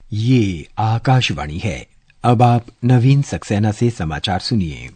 ये आकाशवाणी है। अब आप नवीन सक्सेना से समाचार सुनिए।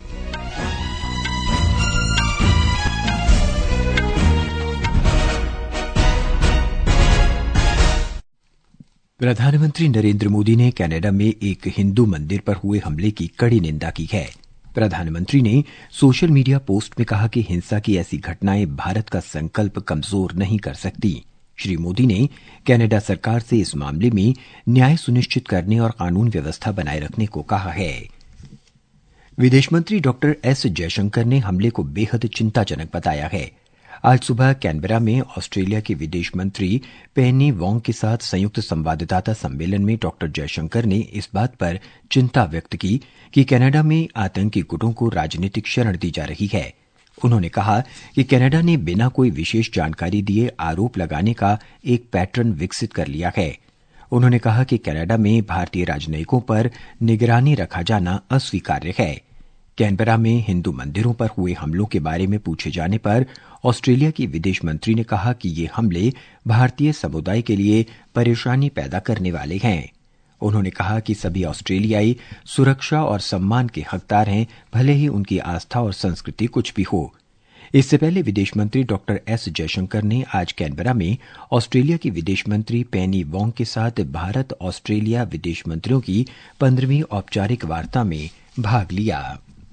प्रधानमंत्री नरेंद्र मोदी ने कनाडा में एक हिंदू मंदिर पर हुए हमले की कड़ी निंदा की है। प्रधानमंत्री ने सोशल मीडिया पोस्ट में कहा कि हिंसा की ऐसी घटनाएं भारत का संकल्प कमजोर नहीं कर सकती। श्री मोदी ने कनाडा सरकार से इस मामले में न्याय सुनिश्चित करने और कानून व्यवस्था बनाए रखने को कहा है। विदेश मंत्री डॉक्टर एस जयशंकर ने हमले को बेहद चिंताजनक बताया है। आज सुबह कैनबरा में ऑस्ट्रेलिया के विदेश मंत्री पेनी वोंग के साथ संयुक्त संवाददाता सम्मेलन में डॉक्टर जयशंकर ने इस बात पर चिंता व्यक्त की कि कनाडा में आतंकी गुटों को राजनीतिक शरण दी जा रही है। उन्होंने कहा कि कनाडा ने बिना कोई विशेष जानकारी दिए आरोप लगाने का एक पैटर्न विकसित कर लिया है। उन्होंने कहा कि कनाडा में भारतीय राजनयिकों पर निगरानी रखा जाना अस्वीकार्य है। कैनबरा में हिंदू मंदिरों पर हुए हमलों के बारे में पूछे जाने पर ऑस्ट्रेलिया की विदेश मंत्री ने कहा कि ये हमले भारतीय समुदाय के लिए परेशानी पैदा करने वाले हैं। उन्होंने कहा कि सभी ऑस्ट्रेलियाई सुरक्षा और सम्मान के हकदार हैं, भले ही उनकी आस्था और संस्कृति कुछ भी हो। इससे पहले विदेश मंत्री डॉक्टर एस जयशंकर ने आज कैनबरा में ऑस्ट्रेलिया की विदेश मंत्री पेनी वोंग के साथ भारत ऑस्ट्रेलिया विदेश मंत्रियों की 15वीं औपचारिक वार्ता में भाग लिया।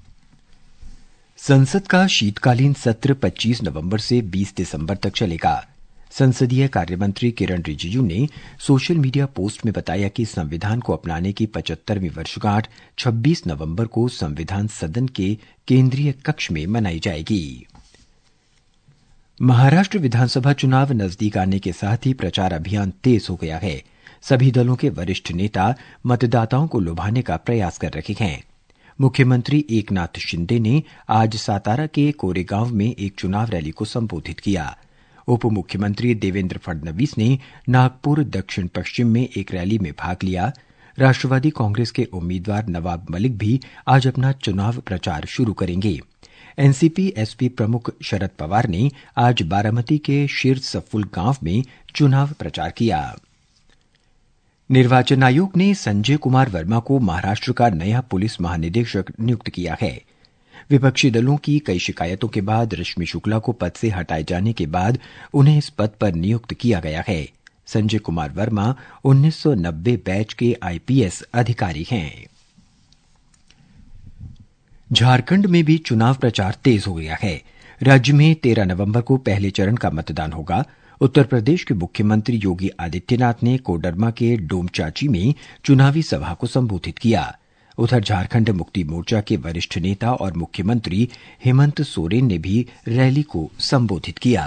संसद का शीतकालीन सत्र 25 नवंबर से 20 दिसंबर तक चलेगा। संसदीय कार्यमंत्री किरण रिजिजू ने सोशल मीडिया पोस्ट में बताया कि संविधान को अपनाने की 75वीं वर्षगांठ 26 नवंबर को संविधान सदन के केंद्रीय कक्ष में मनाई जाएगी। महाराष्ट्र विधानसभा चुनाव नजदीक आने के साथ ही प्रचार अभियान तेज हो गया है। सभी दलों के वरिष्ठ नेता मतदाताओं को लुभाने का प्रयास कर रहे हैं। मुख्यमंत्री एकनाथ शिंदे ने आज सातारा के कोरेगांव में एक चुनाव रैली को संबोधित किया। उप मुख्यमंत्री देवेंद्र फडणवीस ने नागपुर दक्षिण पश्चिम में एक रैली में भाग लिया। राष्ट्रवादी कांग्रेस के उम्मीदवार नवाब मलिक भी आज अपना चुनाव प्रचार शुरू करेंगे। एनसीपी एसपी प्रमुख शरद पवार ने आज बारामती के शिरसफुल गांव में चुनाव प्रचार किया। निर्वाचन आयोग ने संजय कुमार वर्मा को महाराष्ट्र का नया पुलिस महानिदेशक नियुक्त किया है। विपक्षी दलों की कई शिकायतों के बाद रश्मि शुक्ला को पद से हटाए जाने के बाद उन्हें इस पद पर नियुक्त किया गया है। संजय कुमार वर्मा 1990 बैच के आईपीएस अधिकारी हैं। झारखंड में भी चुनाव प्रचार तेज हो गया है। राज्य में 13 नवंबर को पहले चरण का मतदान होगा। उत्तर प्रदेश के मुख्यमंत्री योगी आदित्यनाथ ने कोडरमा के डोमचांची में चुनावी सभा को संबोधित किया। उधर झारखंड मुक्ति मोर्चा के वरिष्ठ नेता और मुख्यमंत्री हेमंत सोरेन ने भी रैली को संबोधित किया।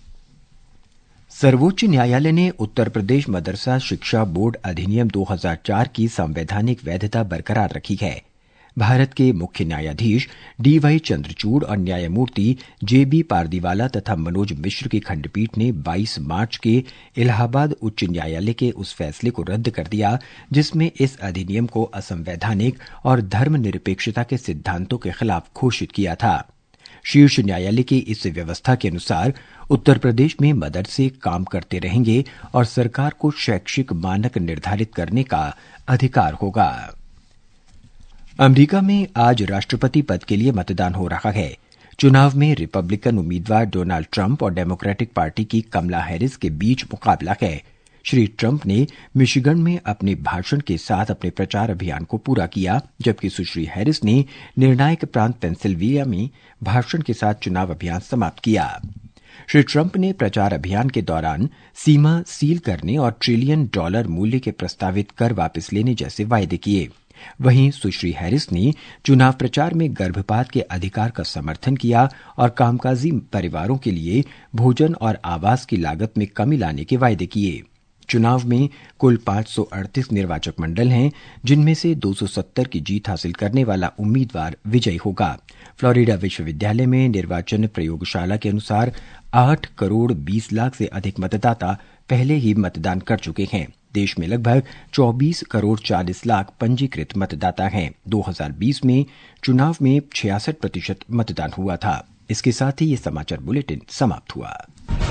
सर्वोच्च न्यायालय ने उत्तर प्रदेश मदरसा शिक्षा बोर्ड अधिनियम 2004 की संवैधानिक वैधता बरकरार रखी है। भारत के मुख्य न्यायाधीश डीवाई चंद्रचूड़ और न्यायमूर्ति जेबी पारदीवाला तथा मनोज मिश्र की खंडपीठ ने 22 मार्च के इलाहाबाद उच्च न्यायालय के उस फैसले को रद्द कर दिया जिसमें इस अधिनियम को असंवैधानिक और धर्मनिरपेक्षता के सिद्धांतों के खिलाफ घोषित किया था। शीर्ष न्यायालय की इस व्यवस्था के अनुसार उत्तर प्रदेश में मदरसे काम करते रहेंगे और सरकार को शैक्षिक मानक निर्धारित करने का अधिकार होगा। अमेरिका में आज राष्ट्रपति पद के लिए मतदान हो रहा है। चुनाव में रिपब्लिकन उम्मीदवार डोनाल्ड ट्रंप और डेमोक्रेटिक पार्टी की कमला हैरिस के बीच मुकाबला है। श्री ट्रंप ने मिशिगन में अपने भाषण के साथ अपने प्रचार अभियान को पूरा किया, जबकि सुश्री हैरिस ने निर्णायक प्रांत पेंसिल्वेनिया में भाषण के साथ चुनाव अभियान समाप्त किया। श्री ट्रंप ने प्रचार अभियान के दौरान सीमा सील करने और $1 ट्रिलियन मूल्य के प्रस्तावित कर वापस लेने जैसे वायदे किए। वहीं सुश्री हैरिस ने चुनाव प्रचार में गर्भपात के अधिकार का समर्थन किया और कामकाजी परिवारों के लिए भोजन और आवास की लागत में कमी लाने के वायदे किए। चुनाव में कुल 538 निर्वाचक मंडल हैं, जिनमें से 270 की जीत हासिल करने वाला उम्मीदवार विजयी होगा। फ्लोरिडा विश्वविद्यालय में निर्वाचन प्रयोगशाला के अनुसार 8 करोड़ 20 लाख से अधिक मतदाता पहले ही मतदान कर चुके हैं। देश में लगभग 24 करोड़ 40 लाख पंजीकृत मतदाता हैं। 2020 में चुनाव में 66% मतदान हुआ था। इसके साथ ही ये समाचार बुलेटिन समाप्त हुआ।